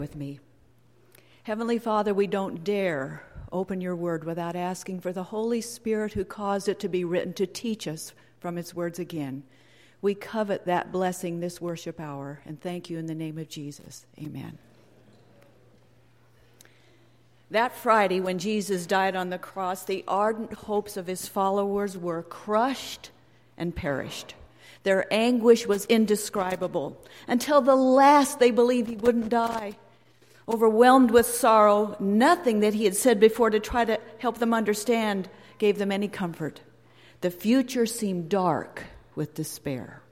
With me. Heavenly Father, we don't dare open your word without asking for the Holy Spirit who caused it to be written to teach us from its words again. We covet that blessing this worship hour, and thank you in the name of Jesus. Amen. That Friday, when Jesus died on the cross, the ardent hopes of his followers were crushed and perished. Their anguish was indescribable. Until the last, they believed he wouldn't die. Overwhelmed with sorrow, nothing that he had said before to try to help them understand gave them any comfort. The future seemed dark with despair.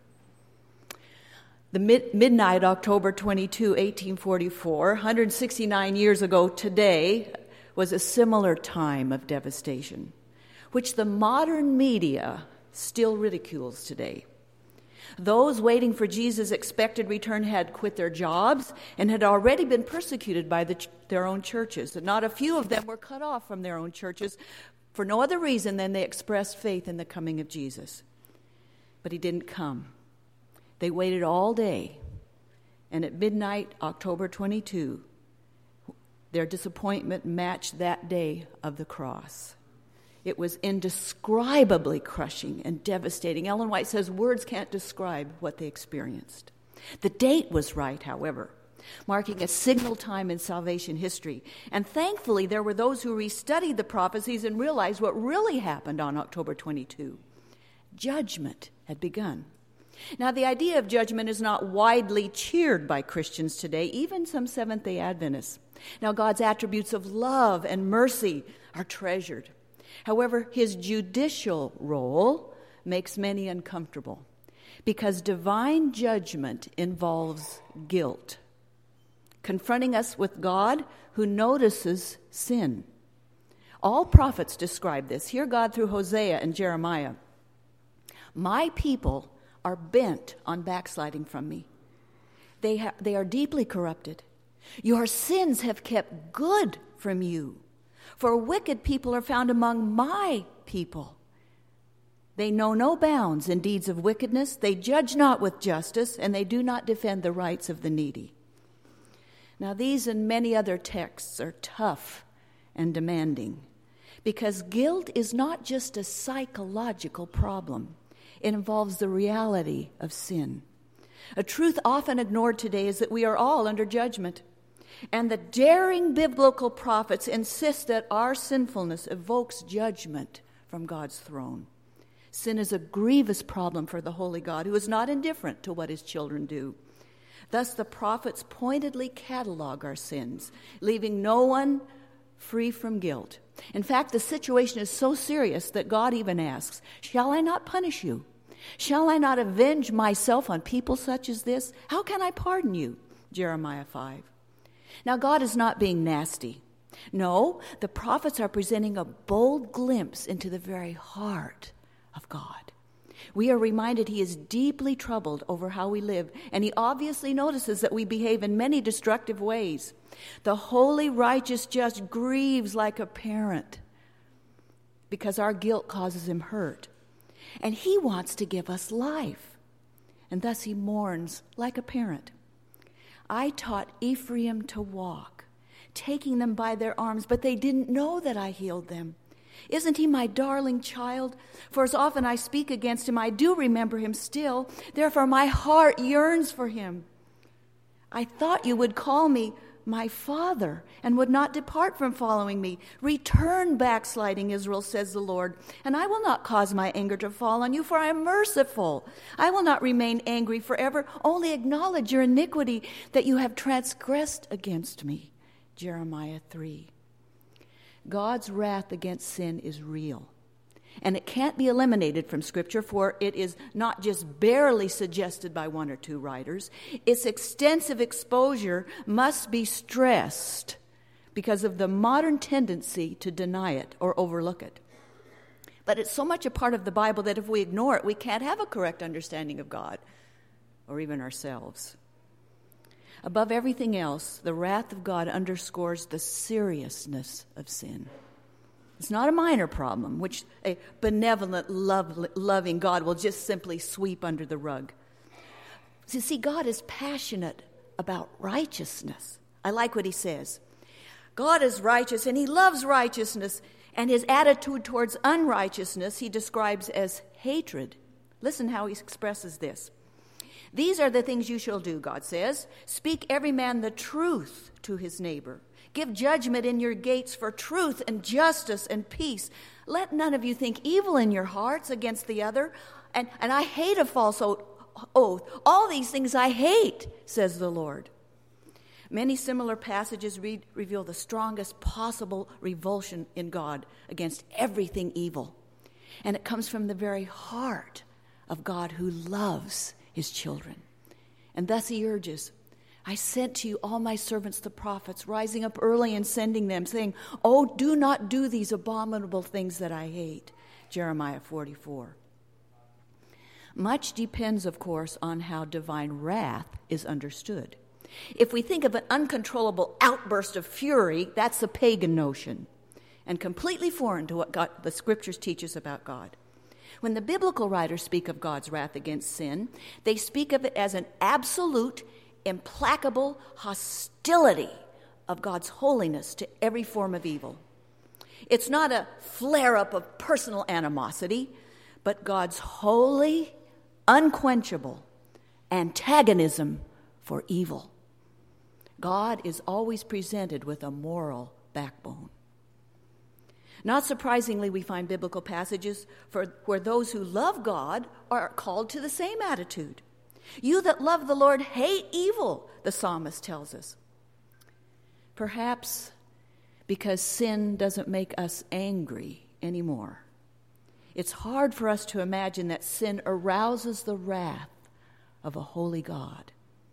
The midnight, October 22, 1844, 169 years ago today, was a similar time of devastation, which the modern media still ridicules today. Those waiting for Jesus' expected return had quit their jobs and had already been persecuted by their own churches. And not a few of them were cut off from their own churches for no other reason than they expressed faith in the coming of Jesus. But he didn't come. They waited all day. And at midnight, October 22, their disappointment matched that day of the cross. It was indescribably crushing and devastating. Ellen White says words can't describe what they experienced. The date was right, however, marking a signal time in salvation history. And thankfully, there were those who restudied the prophecies and realized what really happened on October 22. Judgment had begun. Now, the idea of judgment is not widely cheered by Christians today, even some Seventh-day Adventists. Now, God's attributes of love and mercy are treasured. However, his judicial role makes many uncomfortable because divine judgment involves guilt, confronting us with God who notices sin. All prophets describe this. Hear God through Hosea and Jeremiah. My people are bent on backsliding from me. They are deeply corrupted. Your sins have kept good from you. For wicked people are found among my people. They know no bounds in deeds of wickedness. They judge not with justice, and they do not defend the rights of the needy. Now, these and many other texts are tough and demanding because guilt is not just a psychological problem. It involves the reality of sin. A truth often ignored today is that we are all under judgment. And the daring biblical prophets insist that our sinfulness evokes judgment from God's throne. Sin is a grievous problem for the holy God, who is not indifferent to what his children do. Thus, the prophets pointedly catalog our sins, leaving no one free from guilt. In fact, the situation is so serious that God even asks, "Shall I not punish you? Shall I not avenge myself on people such as this? How can I pardon you?" Jeremiah 5. Now, God is not being nasty. No, the prophets are presenting a bold glimpse into the very heart of God. We are reminded he is deeply troubled over how we live, and he obviously notices that we behave in many destructive ways. The holy, righteous judge grieves like a parent because our guilt causes him hurt. And he wants to give us life, and thus he mourns like a parent. I taught Ephraim to walk, taking them by their arms, but they didn't know that I healed them. Isn't he my darling child? For as often I speak against him, I do remember him still. Therefore my heart yearns for him. I thought you would call me my father and would not depart from following me. Return, backsliding Israel, says the Lord, and I will not cause my anger to fall on you, for I am merciful. I will not remain angry forever. Only acknowledge your iniquity, that you have transgressed against me. Jeremiah 3. God's wrath against sin is real. And it can't be eliminated from Scripture, for it is not just barely suggested by one or two writers. Its extensive exposure must be stressed because of the modern tendency to deny it or overlook it. But it's so much a part of the Bible that if we ignore it, we can't have a correct understanding of God or even ourselves. Above everything else, the wrath of God underscores the seriousness of sin. It's not a minor problem, which a benevolent, loving God will just simply sweep under the rug. You see, God is passionate about righteousness, I like what he says. God is righteous and he loves righteousness, and his attitude towards unrighteousness he describes as hatred. Listen how he expresses this. These are the things you shall do, God says. Speak every man the truth to his neighbor. Give judgment in your gates for truth and justice and peace. Let none of you think evil in your hearts against the other. And I hate a false oath. All these things I hate, says the Lord. Many similar passages reveal the strongest possible revulsion in God against everything evil. And it comes from the very heart of God who loves his children. And thus he urges, I sent to you all my servants the prophets, rising up early and sending them, saying, oh, do not do these abominable things that I hate. Jeremiah 44. Much depends, of course, on how divine wrath is understood. If we think of an uncontrollable outburst of fury, that's a pagan notion and completely foreign to what the scriptures teach us about God. When the biblical writers speak of God's wrath against sin, they speak of it as an absolute, implacable hostility of God's holiness to every form of evil. It's not a flare-up of personal animosity, but God's holy, unquenchable antagonism for evil. God is always presented with a moral backbone. Not surprisingly, we find biblical passages where those who love God are called to the same attitude. You that love the Lord hate evil, the psalmist tells us. Perhaps because sin doesn't make us angry anymore. It's hard for us to imagine that sin arouses the wrath of a holy God.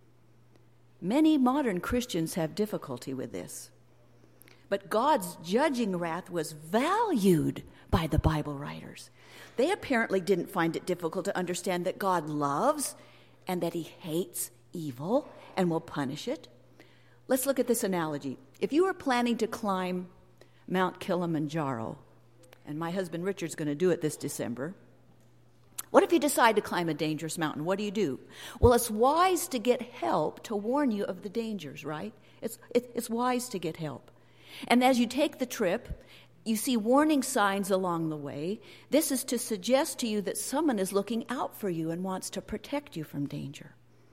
Many modern Christians have difficulty with this. But God's judging wrath was valued by the Bible writers. They apparently didn't find it difficult to understand that God loves and that he hates evil and will punish it. Let's look at this analogy. If you were planning to climb Mount Kilimanjaro, and my husband Richard's going to do it this December, what if you decide to climb a dangerous mountain? What do? Well, it's wise to get help to warn you of the dangers, right? It's wise to get help. And as you take the trip, you see warning signs along the way. This is to suggest to you that someone is looking out for you and wants to protect you from danger.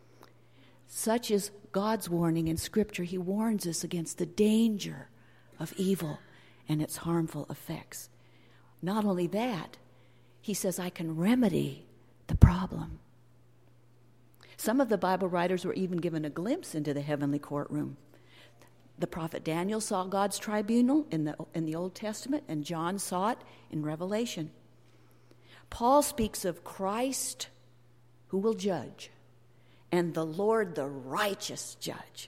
Such is God's warning in Scripture. He warns us against the danger of evil and its harmful effects. Not only that, he says, I can remedy the problem. Some of the Bible writers were even given a glimpse into the heavenly courtroom. The prophet Daniel saw God's tribunal in the Old Testament, and John saw it in Revelation. Paul speaks of Christ who will judge, and the Lord the righteous judge.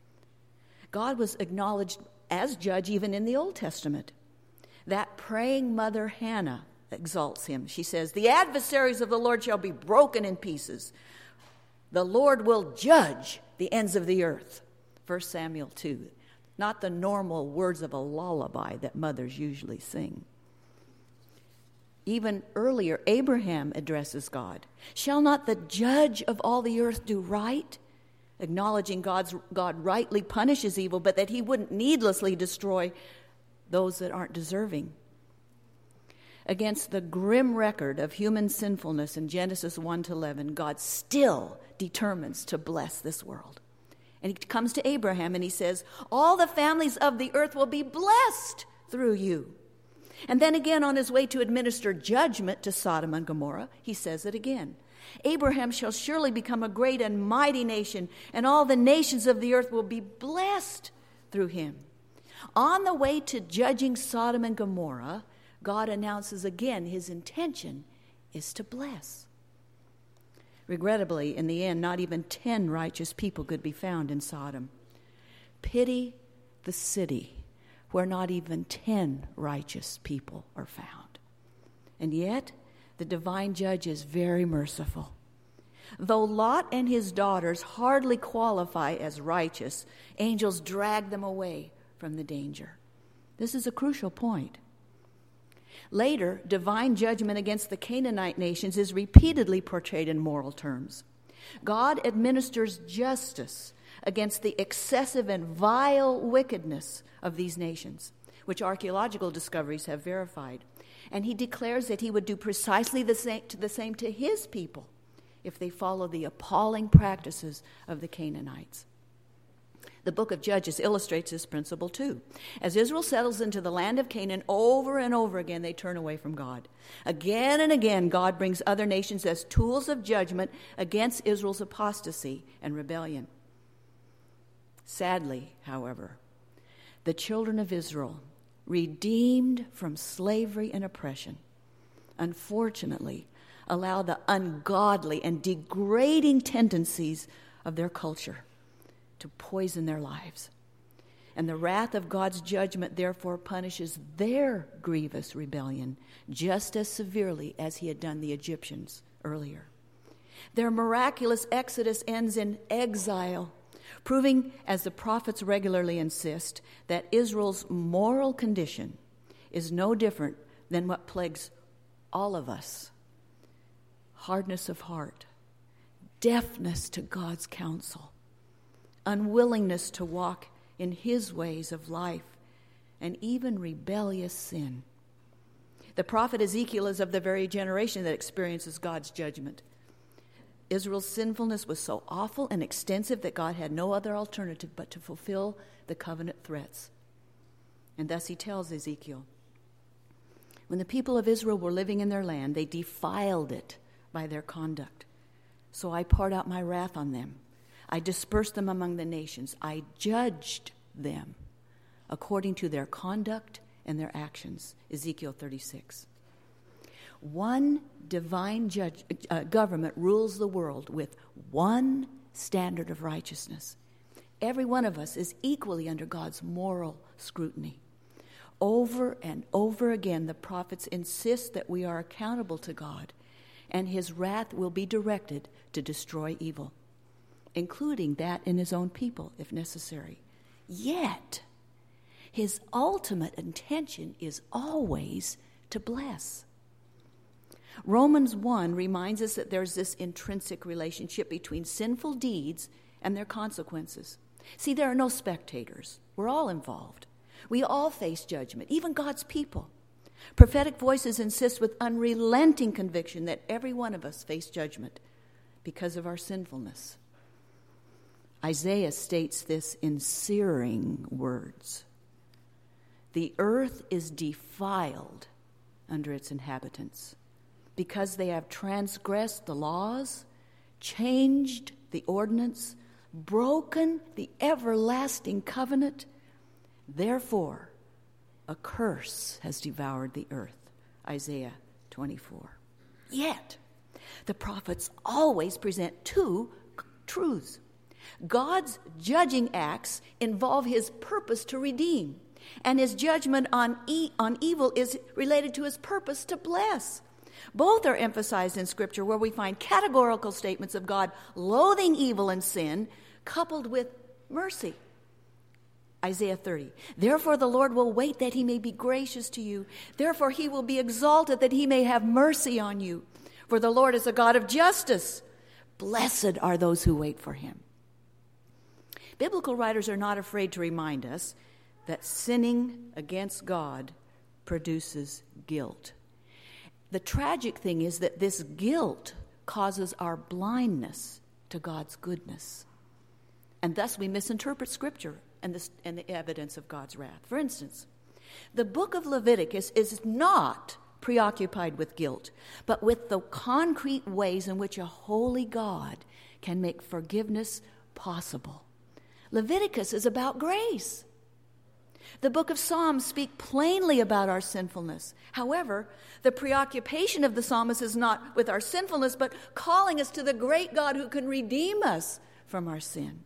God was acknowledged as judge even in the Old Testament. That praying mother Hannah exalts him. She says, the adversaries of the Lord shall be broken in pieces. The Lord will judge the ends of the earth. 1 Samuel 2. Not the normal words of a lullaby that mothers usually sing. Even earlier, Abraham addresses God. Shall not the judge of all the earth do right? Acknowledging God rightly punishes evil, but that he wouldn't needlessly destroy those that aren't deserving. Against the grim record of human sinfulness in Genesis 1-11, God still determines to bless this world. And he comes to Abraham and he says, all the families of the earth will be blessed through you. And then again on his way to administer judgment to Sodom and Gomorrah, he says it again. Abraham shall surely become a great and mighty nation, and all the nations of the earth will be blessed through him. On the way to judging Sodom and Gomorrah, God announces again his intention is to bless. Regrettably, in the end, not even 10 righteous people could be found in Sodom. Pity the city where not even 10 righteous people are found. And yet, the divine judge is very merciful. Though Lot and his daughters hardly qualify as righteous, angels drag them away from the danger. This is a crucial point. Later, divine judgment against the Canaanite nations is repeatedly portrayed in moral terms. God administers justice against the excessive and vile wickedness of these nations, which archaeological discoveries have verified. And he declares that he would do precisely the same to his people if they follow the appalling practices of the Canaanites. The book of Judges illustrates this principle too. As Israel settles into the land of Canaan, over and over again they turn away from God. Again and again, God brings other nations as tools of judgment against Israel's apostasy and rebellion. Sadly, however, the children of Israel, redeemed from slavery and oppression, unfortunately allow the ungodly and degrading tendencies of their culture to poison their lives. And the wrath of God's judgment therefore punishes their grievous rebellion just as severely as he had done the Egyptians earlier. Their miraculous exodus ends in exile, proving, as the prophets regularly insist, that Israel's moral condition is no different than what plagues all of us: hardness of heart, deafness to God's counsel, unwillingness to walk in his ways of life, and even rebellious sin. The prophet Ezekiel is of the very generation that experiences God's judgment. Israel's sinfulness was so awful and extensive that God had no other alternative but to fulfill the covenant threats. And thus he tells Ezekiel, when the people of Israel were living in their land, they defiled it by their conduct. So I poured out my wrath on them. I dispersed them among the nations. I judged them according to their conduct and their actions. Ezekiel 36. One divine government rules the world with one standard of righteousness. Every one of us is equally under God's moral scrutiny. Over and over again, the prophets insist that we are accountable to God, and his wrath will be directed to destroy evil, including that in his own people, if necessary. Yet, his ultimate intention is always to bless. Romans 1 reminds us that there's this intrinsic relationship between sinful deeds and their consequences. See, there are no spectators. We're all involved. We all face judgment, even God's people. Prophetic voices insist with unrelenting conviction that every one of us face judgment because of our sinfulness. Isaiah states this in searing words. The earth is defiled under its inhabitants because they have transgressed the laws, changed the ordinance, broken the everlasting covenant. Therefore, a curse has devoured the earth. Isaiah 24. Yet, the prophets always present two truths. God's judging acts involve his purpose to redeem, and his judgment on evil is related to his purpose to bless. Both are emphasized in Scripture, where we find categorical statements of God loathing evil and sin, coupled with mercy. Isaiah 30. Therefore the Lord will wait that he may be gracious to you. Therefore he will be exalted that he may have mercy on you. For the Lord is a God of justice. Blessed are those who wait for him. Biblical writers are not afraid to remind us that sinning against God produces guilt. The tragic thing is that this guilt causes our blindness to God's goodness. And thus we misinterpret Scripture and the evidence of God's wrath. For instance, the book of Leviticus is not preoccupied with guilt, but with the concrete ways in which a holy God can make forgiveness possible. Leviticus is about grace. The book of Psalms speaks plainly about our sinfulness. However, the preoccupation of the psalmist is not with our sinfulness, but calling us to the great God who can redeem us from our sin.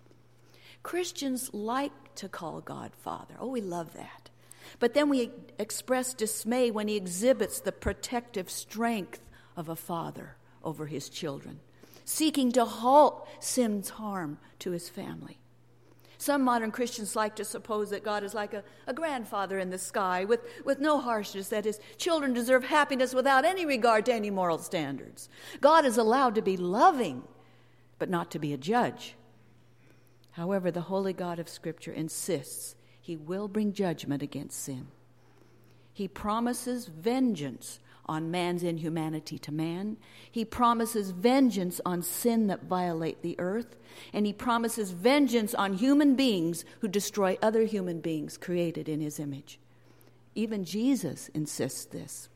Christians like to call God Father. Oh, we love that. But then we express dismay when he exhibits the protective strength of a father over his children, seeking to halt sin's harm to his family. Some modern Christians like to suppose that God is like a grandfather in the sky with no harshness, that his children deserve happiness without any regard to any moral standards. God is allowed to be loving, but not to be a judge. However, the holy God of Scripture insists he will bring judgment against sin. He promises vengeance on man's inhumanity to man. He promises vengeance on sin that violate the earth. And he promises vengeance on human beings who destroy other human beings created in his image. Even Jesus insists this.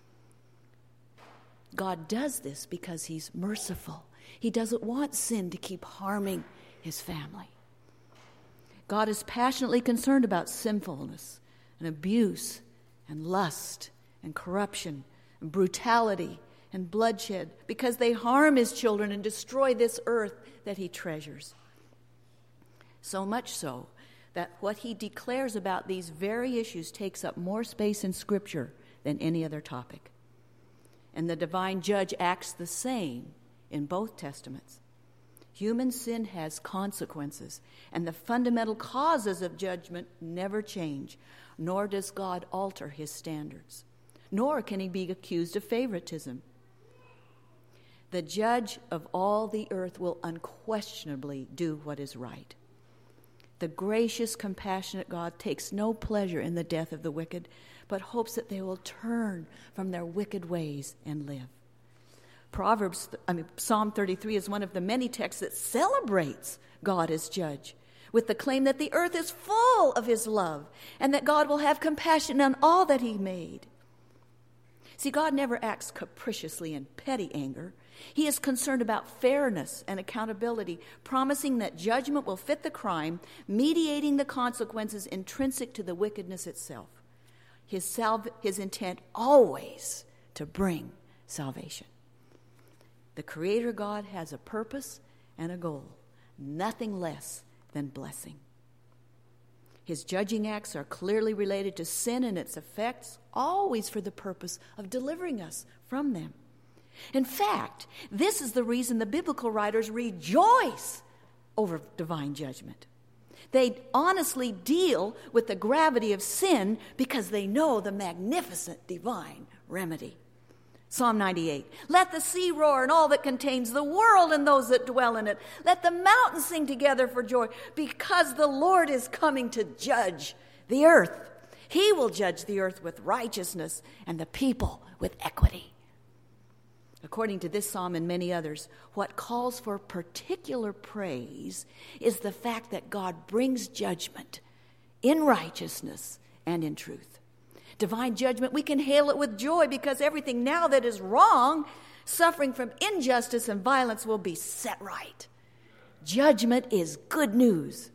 God does this because he's merciful. He doesn't want sin to keep harming his family. God is passionately concerned about sinfulness and abuse and lust and corruption and brutality and bloodshed because they harm his children and destroy this earth that he treasures. So much so that what he declares about these very issues takes up more space in Scripture than any other topic. And the divine judge acts the same in both testaments. Human sin has consequences, and the fundamental causes of judgment never change, nor does God alter his standards, nor can he be accused of favoritism. The judge of all the earth will unquestionably do what is right. The gracious, compassionate God takes no pleasure in the death of the wicked, but hopes that they will turn from their wicked ways and live. Psalm 33 is one of the many texts that celebrates God as judge, with the claim that the earth is full of his love and that God will have compassion on all that he made. See, God never acts capriciously in petty anger. He is concerned about fairness and accountability, promising that judgment will fit the crime, mediating the consequences intrinsic to the wickedness itself. His intent always to bring salvation. The Creator God has a purpose and a goal, nothing less than blessing. His judging acts are clearly related to sin and its effects, always for the purpose of delivering us from them. In fact, this is the reason the biblical writers rejoice over divine judgment. They honestly deal with the gravity of sin because they know the magnificent divine remedy. Psalm 98, let the sea roar and all that contains, the world and those that dwell in it. Let the mountains sing together for joy, because the Lord is coming to judge the earth. He will judge the earth with righteousness and the people with equity. According to this psalm and many others, what calls for particular praise is the fact that God brings judgment in righteousness and in truth. Divine judgment, we can hail it with joy because everything now that is wrong, suffering from injustice and violence, will be set right. Judgment is good news.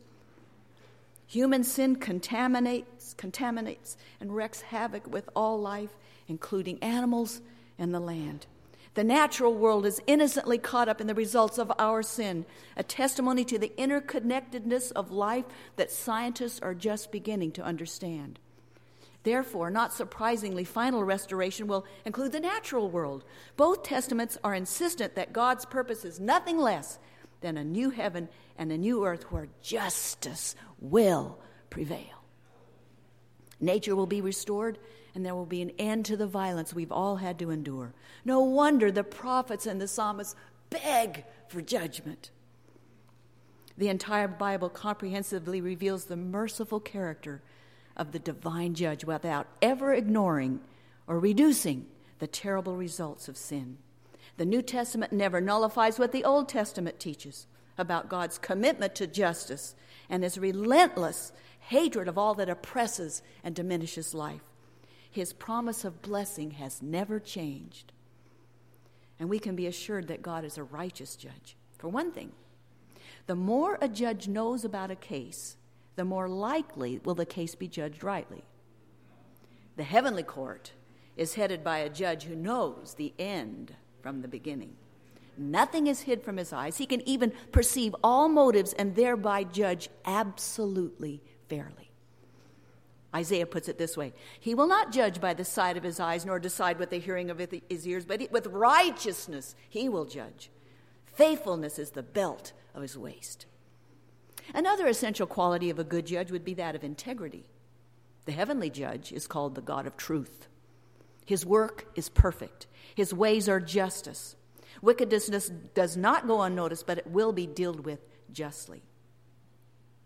Human sin contaminates and wreaks havoc with all life, including animals and the land. The natural world is innocently caught up in the results of our sin, a testimony to the interconnectedness of life that scientists are just beginning to understand. Therefore, not surprisingly, final restoration will include the natural world. Both testaments are insistent that God's purpose is nothing less than a new heaven and a new earth where justice will prevail. Nature will be restored, and there will be an end to the violence we've all had to endure. No wonder the prophets and the psalmists beg for judgment. The entire Bible comprehensively reveals the merciful character of the divine judge without ever ignoring or reducing the terrible results of sin. The New Testament never nullifies what the Old Testament teaches about God's commitment to justice and his relentless hatred of all that oppresses and diminishes life. His promise of blessing has never changed. And we can be assured that God is a righteous judge. For one thing, the more a judge knows about a case, the more likely will the case be judged rightly. The heavenly court is headed by a judge who knows the end from the beginning. Nothing is hid from his eyes. He can even perceive all motives and thereby judge absolutely fairly. Isaiah puts it this way: he will not judge by the sight of his eyes, nor decide with the hearing of his ears, but with righteousness he will judge. Faithfulness is the belt of his waist. Another essential quality of a good judge would be that of integrity. The heavenly judge is called the God of truth. His work is perfect. His ways are justice. Wickedness does not go unnoticed, but it will be dealt with justly.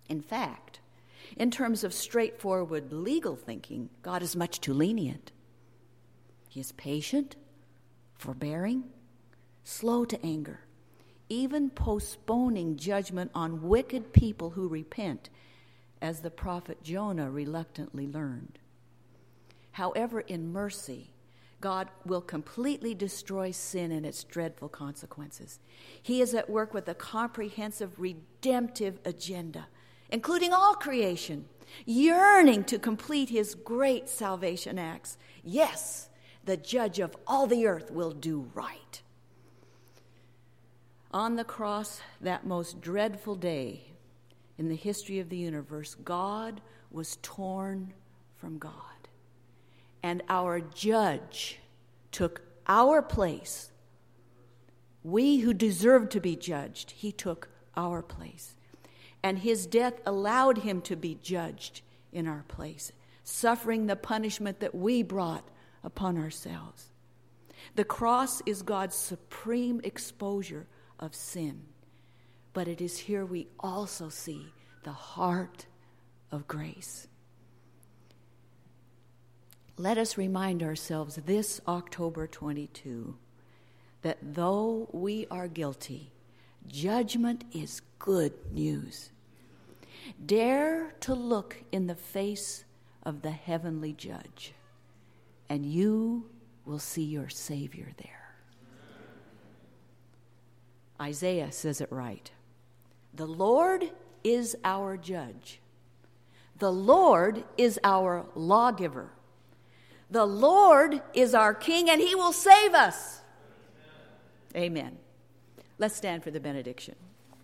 In fact, in terms of straightforward legal thinking, God is much too lenient. He is patient, forbearing, slow to anger, even postponing judgment on wicked people who repent, as the prophet Jonah reluctantly learned. However, in mercy, God will completely destroy sin and its dreadful consequences. He is at work with a comprehensive redemptive agenda, including all creation, yearning to complete his great salvation acts. Yes, the judge of all the earth will do right. On the cross, that most dreadful day in the history of the universe, God was torn from God. And our judge took our place. We who deserved to be judged, he took our place. And his death allowed him to be judged in our place, suffering the punishment that we brought upon ourselves. The cross is God's supreme exposure of sin, but it is here we also see the heart of grace. Let us remind ourselves this October 22 that though we are guilty, judgment is good news. Dare to look in the face of the heavenly judge, and you will see your Savior there. Isaiah says it right. The Lord is our judge. The Lord is our lawgiver. The Lord is our King, and he will save us. Amen. Let's stand for the benediction.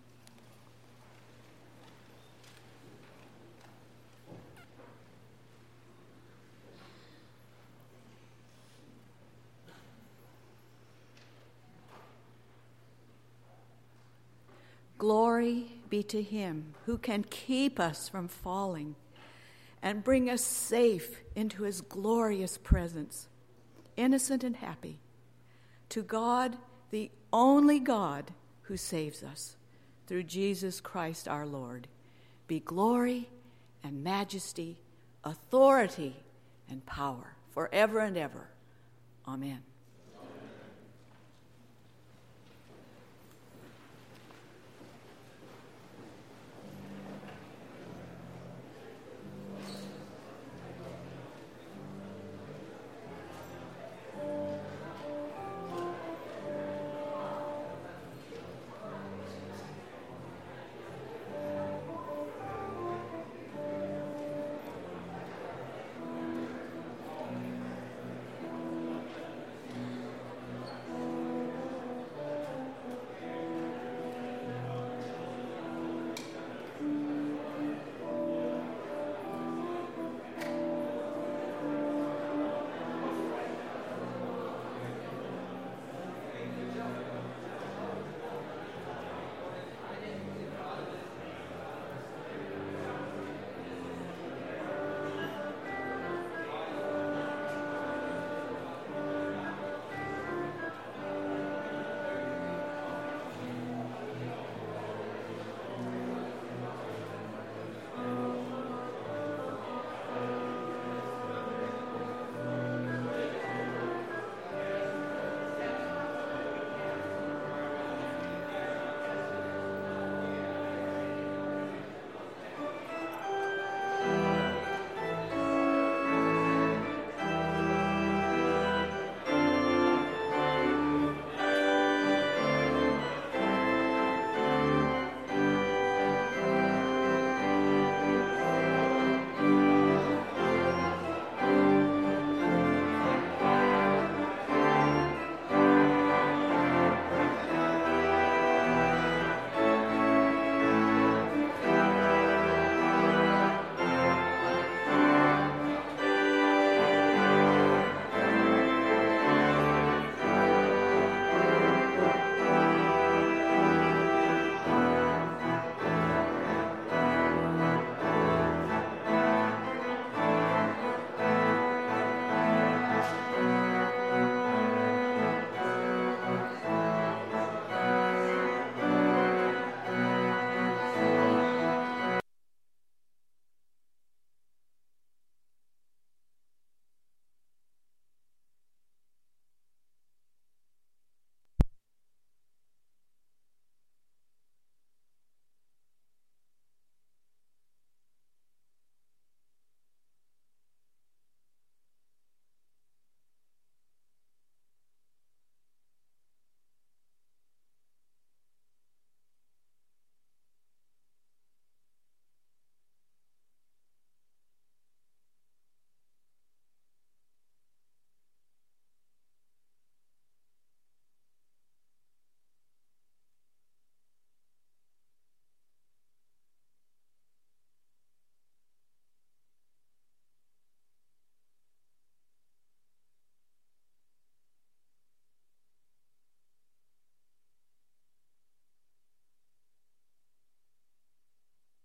Glory be to him who can keep us from falling and bring us safe into his glorious presence, innocent and happy. To God, the only God who saves us, through Jesus Christ our Lord, be glory and majesty, authority and power, forever and ever. Amen.